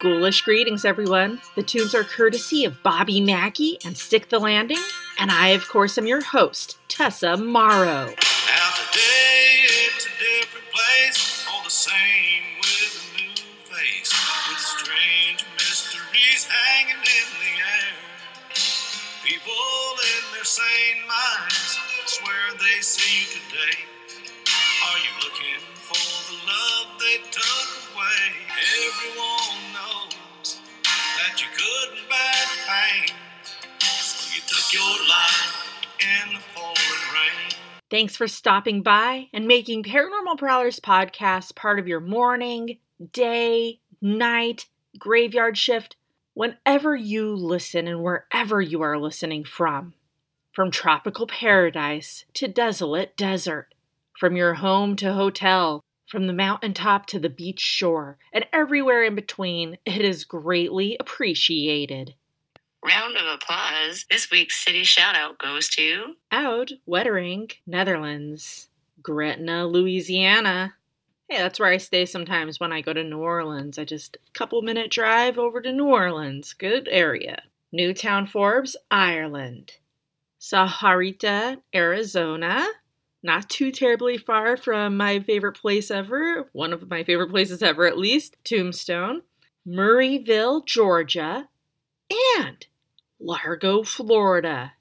Ghoulish greetings, everyone. The tunes are courtesy of Bobby Mackey and Stick the Landing, and I, of course, am your host, Tessa Morrow. Now today it's a different place, all the same with a new face, with strange mysteries hanging in the air. People in their sane minds swear they see you today. Are you looking for the love they took away? Everyone knows that you couldn't bear the pain, so you took your life in the pouring rain. Thanks for stopping by and making Paranormal Prowlers podcast part of your morning, day, night, graveyard shift, whenever you listen and wherever you are listening from. From tropical paradise to desolate desert. From your home to hotel, from the mountaintop to the beach shore, and everywhere in between, it is greatly appreciated. Round of applause. This week's city shout-out goes to Oud Wettering, Netherlands. Gretna, Louisiana. Hey, that's where I stay sometimes when I go to New Orleans. I just a couple-minute drive over to New Orleans. Good area. Newtown Forbes, Ireland. Sahuarita, Arizona. Not too terribly far from my favorite place ever. One of my favorite places ever, at least. Tombstone. Murrayville, Georgia. And Largo, Florida.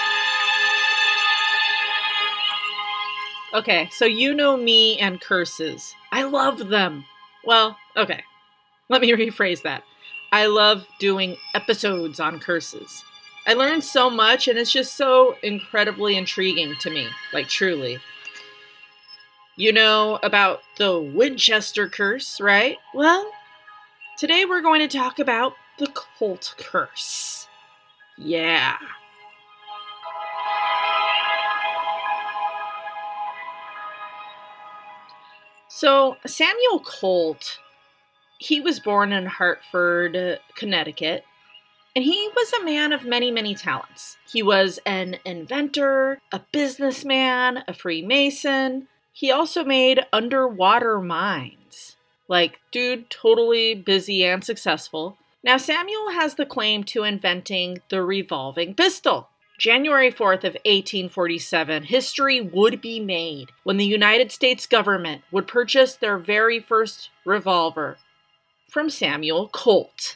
Okay, so you know me and curses. I love them. Well, okay. Let me rephrase that. I love doing episodes on curses. I learned so much, and it's just so incredibly intriguing to me. Like, truly. You know about the Winchester curse, right? Well, today we're going to talk about the Colt curse. Yeah. So, Samuel Colt, he was born in Hartford, Connecticut, and he was a man of many, many talents. He was an inventor, a businessman, a Freemason. He also made underwater mines. Like, dude, totally busy and successful. Now, Samuel has the claim to inventing the revolving pistol. January 4th of 1847, history would be made when the United States government would purchase their very first revolver from Samuel Colt.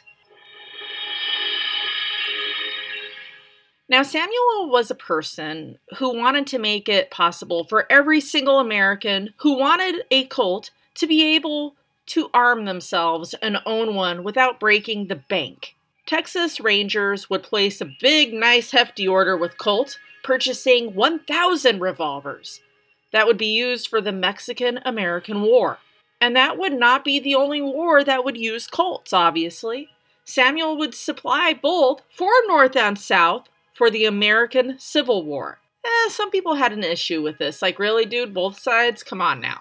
Now, Samuel was a person who wanted to make it possible for every single American who wanted a Colt to be able to arm themselves and own one without breaking the bank. Texas Rangers would place a big, nice, hefty order with Colt, purchasing 1,000 revolvers that would be used for the Mexican-American War. And that would not be the only war that would use Colts, obviously. Samuel would supply both for North and South for the American Civil War. Some people had an issue with this. Like, really, dude? Both sides? Come on now.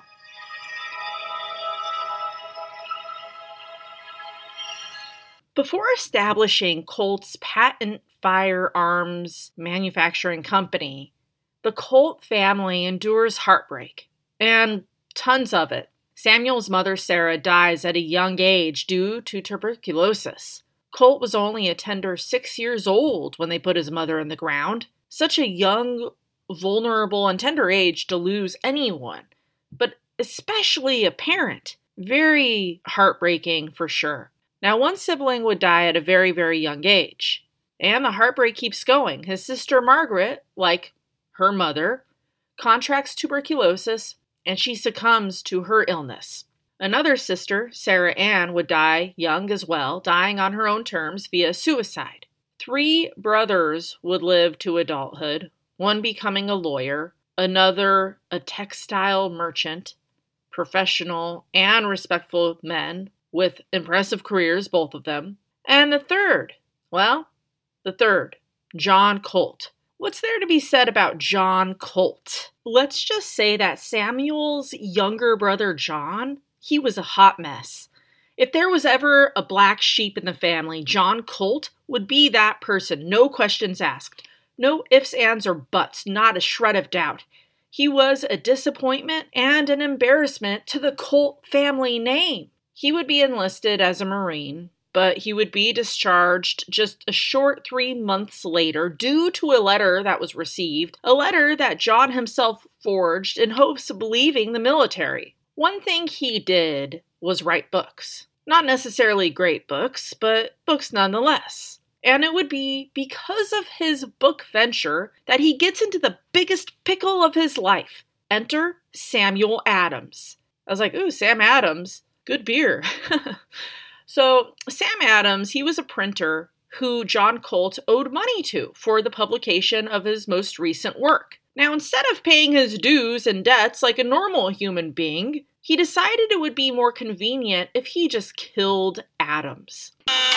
Before establishing Colt's patent firearms manufacturing company, the Colt family endures heartbreak, and tons of it. Samuel's mother, Sarah, dies at a young age due to tuberculosis. Colt was only a tender 6 years old when they put his mother in the ground. Such a young, vulnerable, and tender age to lose anyone, but especially a parent. Very heartbreaking for sure. Now, one sibling would die at a very, very young age. And the heartbreak keeps going. His sister Margaret, like her mother, contracts tuberculosis, and she succumbs to her illness. Another sister, Sarah Ann, would die young as well, dying on her own terms via suicide. 3 brothers would live to adulthood, one becoming a lawyer, another a textile merchant, professional and respectful men with impressive careers, both of them. And the third, John Colt. What's there to be said about John Colt? Let's just say that Samuel's younger brother, John, he was a hot mess. If there was ever a black sheep in the family, John Colt would be that person, no questions asked. No ifs, ands, or buts, not a shred of doubt. He was a disappointment and an embarrassment to the Colt family name. He would be enlisted as a Marine, but he would be discharged just a short 3 months later due to a letter that was received, a letter that John himself forged in hopes of leaving the military. One thing he did was write books. Not necessarily great books, but books nonetheless. And it would be because of his book venture that he gets into the biggest pickle of his life. Enter Samuel Adams. I was like, ooh, Sam Adams, good beer. So Sam Adams, he was a printer who John Colt owed money to for the publication of his most recent work. Now, instead of paying his dues and debts like a normal human being, he decided it would be more convenient if he just killed Adams.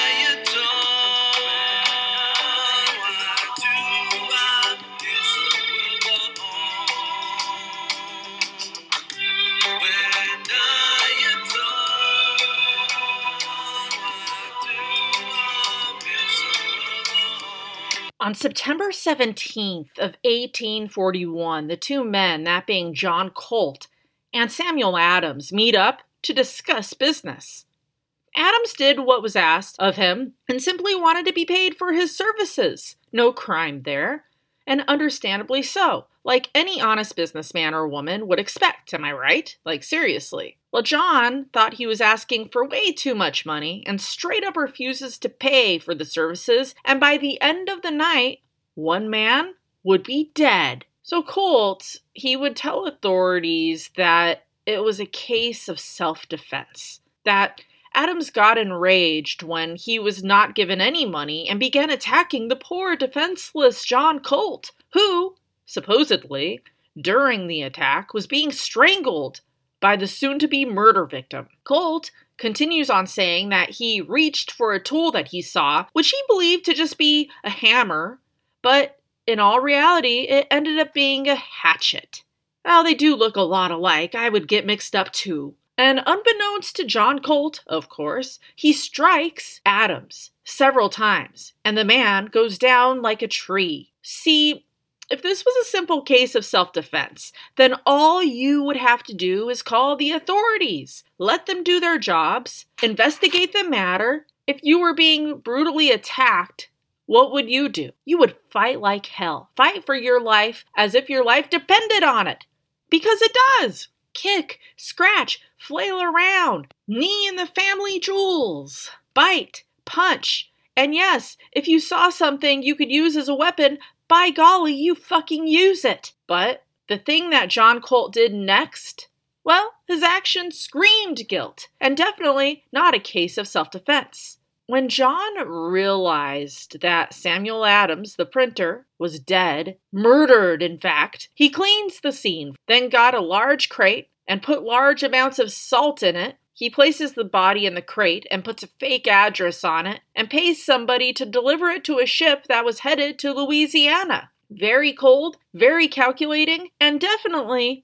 On September 17th of 1841, the two men, that being John Colt and Samuel Adams, meet up to discuss business. Adams did what was asked of him and simply wanted to be paid for his services. No crime there, and understandably so, like any honest businessman or woman would expect, am I right? Like, seriously. Well, John thought he was asking for way too much money and straight up refuses to pay for the services, and by the end of the night, one man would be dead. So Colt, he would tell authorities that it was a case of self-defense, that Adams got enraged when he was not given any money and began attacking the poor, defenseless John Colt, who, supposedly, during the attack, was being strangled by the soon-to-be murder victim. Colt continues on saying that he reached for a tool that he saw, which he believed to just be a hammer, but in all reality, it ended up being a hatchet. Well, they do look a lot alike. I would get mixed up too. And unbeknownst to John Colt, of course, he strikes Adams several times, and the man goes down like a tree. See, if this was a simple case of self-defense, then all you would have to do is call the authorities. Let them do their jobs, investigate the matter. If you were being brutally attacked, what would you do? You would fight like hell. Fight for your life as if your life depended on it. Because it does. Kick, scratch, flail around, knee in the family jewels, bite, punch. And yes, if you saw something you could use as a weapon, by golly, you fucking use it. But the thing that John Colt did next, well, his actions screamed guilt, and definitely not a case of self-defense. When John realized that Samuel Adams, the printer, was dead, murdered in fact, he cleans the scene, then got a large crate and put large amounts of salt in it. He places the body in the crate and puts a fake address on it and pays somebody to deliver it to a ship that was headed to Louisiana. Very cold, very calculating, and definitely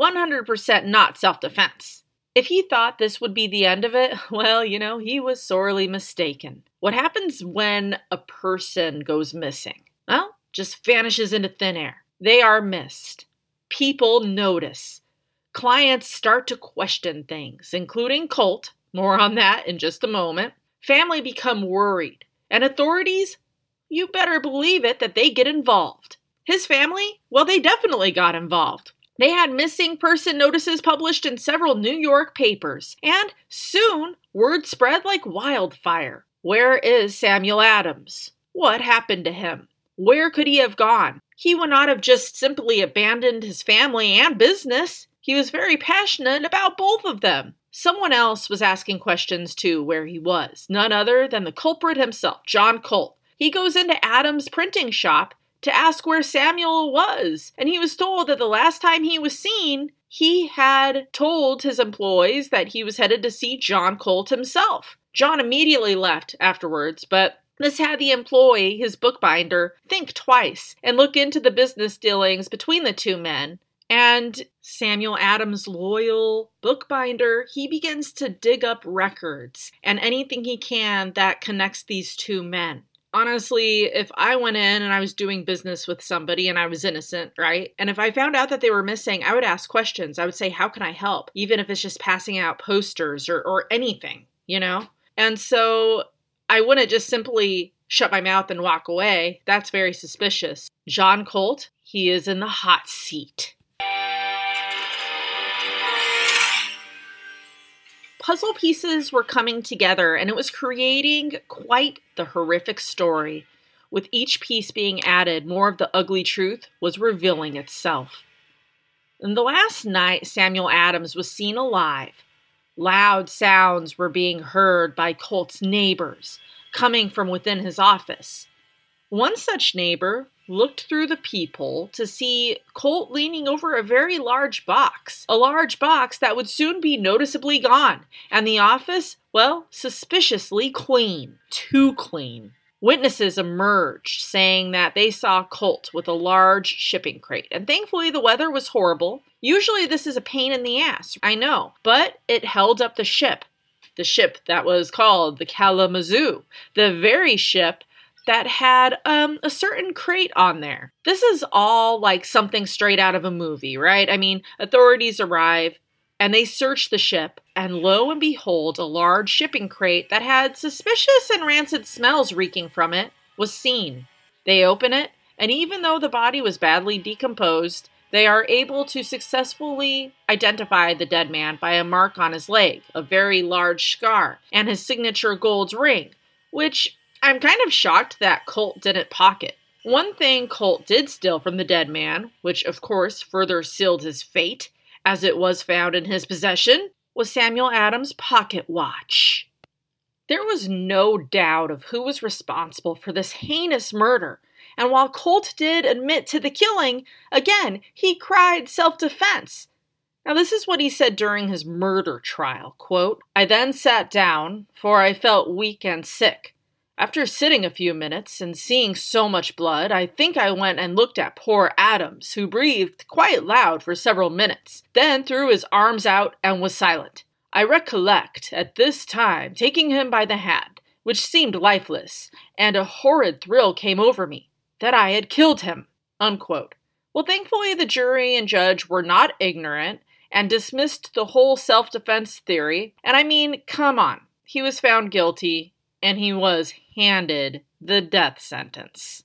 100% not self-defense. If he thought this would be the end of it, well, he was sorely mistaken. What happens when a person goes missing? Well, just vanishes into thin air. They are missed. People notice. Clients start to question things, including Colt. More on that in just a moment. Family become worried. And authorities, you better believe it, that they get involved. His family, well, they definitely got involved. They had missing person notices published in several New York papers, and soon word spread like wildfire. Where is Samuel Adams? What happened to him? Where could he have gone? He would not have just simply abandoned his family and business. He was very passionate about both of them. Someone else was asking questions too where he was, none other than the culprit himself, John Colt. He goes into Adams' printing shop to ask where Samuel was, and he was told that the last time he was seen, he had told his employees that he was headed to see John Colt himself. John immediately left afterwards, but this had the employee, his bookbinder, think twice and look into the business dealings between the two men. And Samuel Adams' loyal bookbinder, he begins to dig up records and anything he can that connects these two men. Honestly, if I went in and I was doing business with somebody and I was innocent, right? And if I found out that they were missing, I would ask questions. I would say, how can I help? Even if it's just passing out posters or anything, And so I wouldn't just simply shut my mouth and walk away. That's very suspicious. John Colt, he is in the hot seat. Puzzle pieces were coming together, and it was creating quite the horrific story. With each piece being added, more of the ugly truth was revealing itself. And the last night Samuel Adams was seen alive, loud sounds were being heard by Colt's neighbors, coming from within his office. One such neighbor looked through the peephole to see Colt leaning over a very large box, a large box that would soon be noticeably gone, and the office, well, suspiciously clean, too clean. Witnesses emerged saying that they saw Colt with a large shipping crate, and thankfully the weather was horrible. Usually this is a pain in the ass, I know, but it held up the ship that was called the Kalamazoo, the very ship that had a certain crate on there. This is all like something straight out of a movie, right? I mean, authorities arrive and they search the ship, and lo and behold, a large shipping crate that had suspicious and rancid smells reeking from it was seen. They open it, and even though the body was badly decomposed, they are able to successfully identify the dead man by a mark on his leg, a very large scar, and his signature gold ring, which I'm kind of shocked that Colt didn't pocket. One thing Colt did steal from the dead man, which of course further sealed his fate, as it was found in his possession, was Samuel Adams' pocket watch. There was no doubt of who was responsible for this heinous murder, and while Colt did admit to the killing, again, he cried self-defense. Now this is what he said during his murder trial, quote, "I then sat down, for I felt weak and sick. After sitting a few minutes and seeing so much blood, I think I went and looked at poor Adams, who breathed quite loud for several minutes, then threw his arms out and was silent. I recollect, at this time, taking him by the hand, which seemed lifeless, and a horrid thrill came over me, that I had killed him," unquote. Well, thankfully the jury and judge were not ignorant and dismissed the whole self-defense theory, and I mean, come on, he was found guilty, and he was handed the death sentence.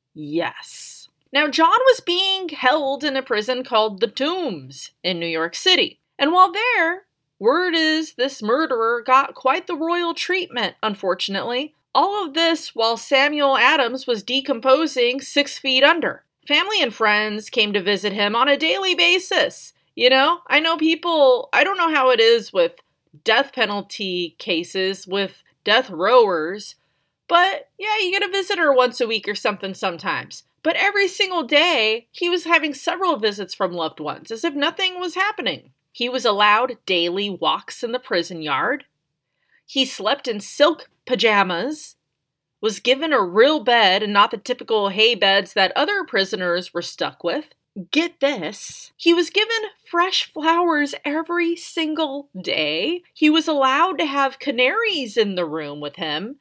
Yes. Now, John was being held in a prison called the Tombs in New York City. And while there, word is this murderer got quite the royal treatment, unfortunately. All of this while Samuel Adams was decomposing 6 feet under. Family and friends came to visit him on a daily basis. You know, I know people, I don't know how it is with death penalty cases with death rowers, but yeah, you get a visitor once a week or something sometimes. But every single day, he was having several visits from loved ones, as if nothing was happening. He was allowed daily walks in the prison yard. He slept in silk pajamas, was given a real bed and not the typical hay beds that other prisoners were stuck with. Get this, he was given fresh flowers every single day. He was allowed to have canaries in the room with him.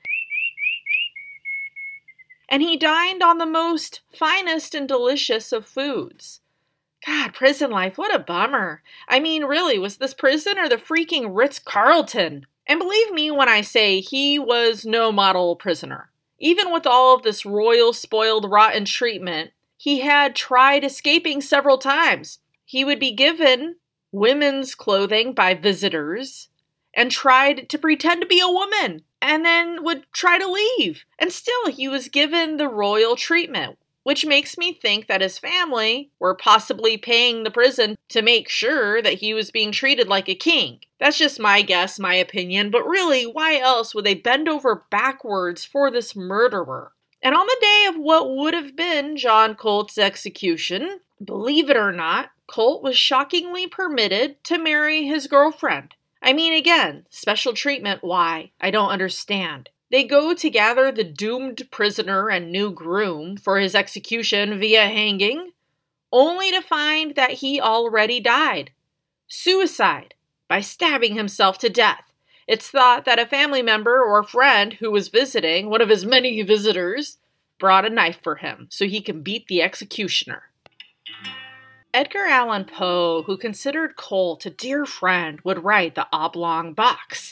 And he dined on the most finest and delicious of foods. God, prison life, what a bummer. I mean, really, was this prison or the freaking Ritz-Carlton? And believe me when I say he was no model prisoner. Even with all of this royal, spoiled, rotten treatment, he had tried escaping several times. He would be given women's clothing by visitors and tried to pretend to be a woman and then would try to leave. And still, he was given the royal treatment, which makes me think that his family were possibly paying the prison to make sure that he was being treated like a king. That's just my guess, my opinion, but really, why else would they bend over backwards for this murderer? And on the day of what would have been John Colt's execution, believe it or not, Colt was shockingly permitted to marry his girlfriend. I mean, again, special treatment, why? I don't understand. They go to gather the doomed prisoner and new groom for his execution via hanging, only to find that he already died. Suicide, by stabbing himself to death. It's thought that a family member or friend who was visiting, one of his many visitors, brought a knife for him so he can beat the executioner. Edgar Allan Poe, who considered Colt a dear friend, would write The Oblong Box,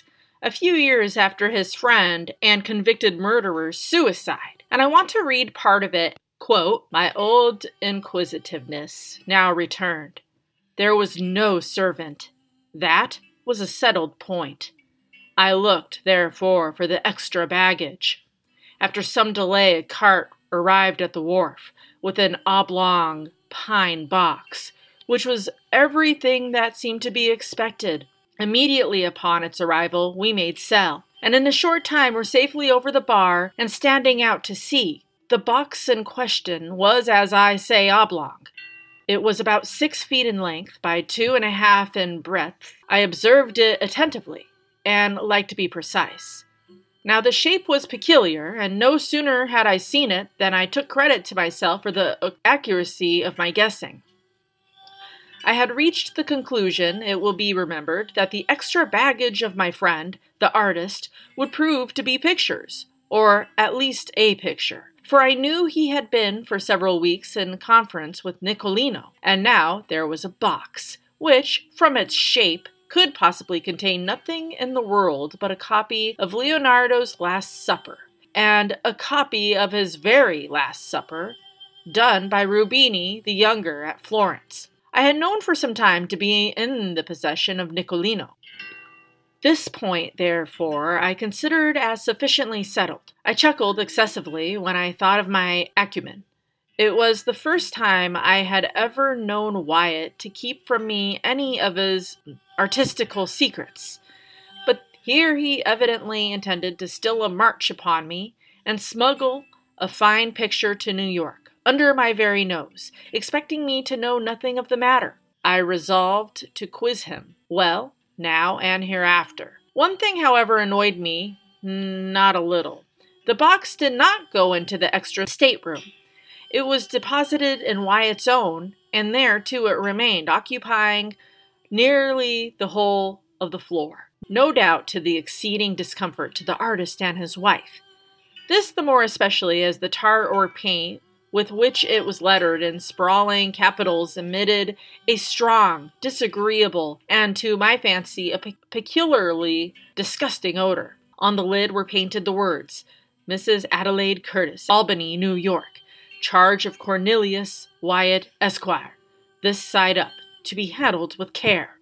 a few years after his friend and convicted murderer's suicide. And I want to read part of it. Quote, "My old inquisitiveness now returned. There was no servant. That was a settled point. I looked, therefore, for the extra baggage. After some delay, a cart arrived at the wharf with an oblong pine box, which was everything that seemed to be expected. Immediately upon its arrival, we made sail, and in a short time were safely over the bar and standing out to sea. The box in question was, as I say, oblong. It was about 6 feet in length by 2.5 in breadth. I observed it attentively, and like to be precise. Now the shape was peculiar, and no sooner had I seen it than I took credit to myself for the accuracy of my guessing. I had reached the conclusion, it will be remembered, that the extra baggage of my friend, the artist, would prove to be pictures, or at least a picture. For I knew he had been for several weeks in conference with Nicolino, and now there was a box, which, from its shape, could possibly contain nothing in the world but a copy of Leonardo's Last Supper, and a copy of his very Last Supper, done by Rubini the Younger at Florence. I had known for some time to be in the possession of Nicolino. This point, therefore, I considered as sufficiently settled. I chuckled excessively when I thought of my acumen. It was the first time I had ever known Wyatt to keep from me any of his artistical secrets. But here he evidently intended to steal a march upon me and smuggle a fine picture to New York, under my very nose, expecting me to know nothing of the matter. I resolved to quiz him, well, now and hereafter. One thing, however, annoyed me not a little. The box did not go into the extra stateroom. It was deposited in Wyatt's own, and there, too, it remained, occupying nearly the whole of the floor, no doubt to the exceeding discomfort to the artist and his wife. This the more especially as the tar or paint with which it was lettered in sprawling capitals emitted a strong, disagreeable, and to my fancy a peculiarly disgusting odor. On the lid were painted the words, Mrs. Adelaide Curtis, Albany, New York, charge of Cornelius Wyatt, Esquire, this side up, to be handled with care.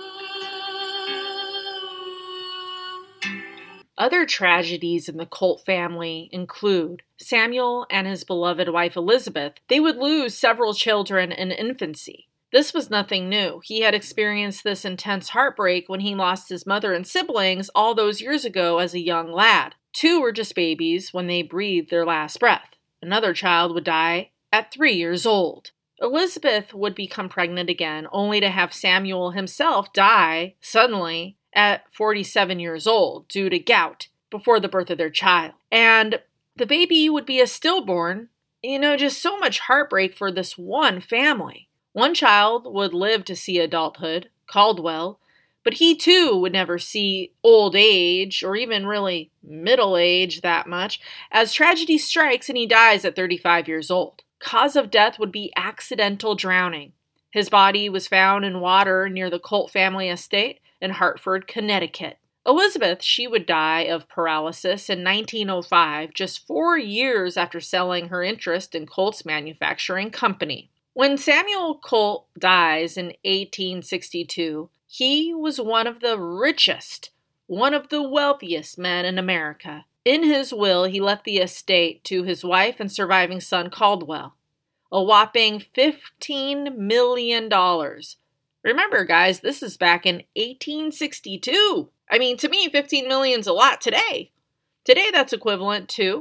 Other tragedies in the Colt family include Samuel and his beloved wife Elizabeth. They would lose several children in infancy. This was nothing new. He had experienced this intense heartbreak when he lost his mother and siblings all those years ago as a young lad. 2 were just babies when they breathed their last breath. Another child would die at 3 years old. Elizabeth would become pregnant again, only to have Samuel himself die suddenly at 47 years old due to gout before the birth of their child. And the baby would be a stillborn. Just so much heartbreak for this one family. One child would live to see adulthood, Caldwell, but he too would never see old age or even really middle age that much, as tragedy strikes and he dies at 35 years old. Cause of death would be accidental drowning. His body was found in water near the Colt family estate in Hartford, Connecticut. Elizabeth, she would die of paralysis in 1905, just 4 years after selling her interest in Colt's Manufacturing Company. When Samuel Colt dies in 1862, he was one of the richest, one of the wealthiest men in America. In his will, he left the estate to his wife and surviving son, Caldwell, a whopping $15 million. Remember, guys, this is back in 1862. I mean, to me, 15 million's a lot today. Today, that's equivalent to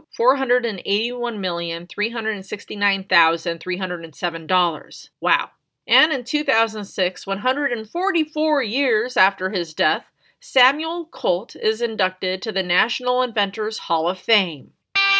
$481,369,307. Wow. And in 2006, 144 years after his death, Samuel Colt is inducted to the National Inventors Hall of Fame.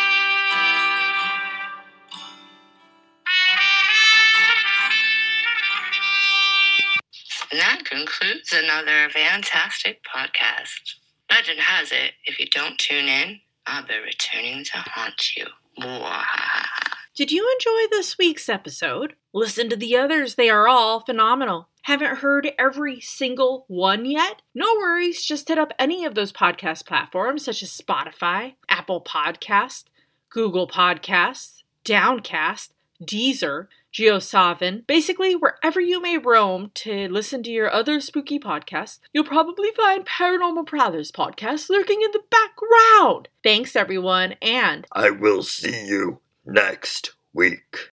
And that concludes another fantastic podcast. Legend has it, if you don't tune in, I'll be returning to haunt you. Did you enjoy this week's episode? Listen to the others, they are all phenomenal. Haven't heard every single one yet? No worries, just hit up any of those podcast platforms such as Spotify, Apple Podcasts, Google Podcasts, Downcast, Deezer, GeoSavin, basically wherever you may roam to listen to your other spooky podcasts, you'll probably find Paranormal Brothers podcast lurking in the background. Thanks everyone, and I will see you next week.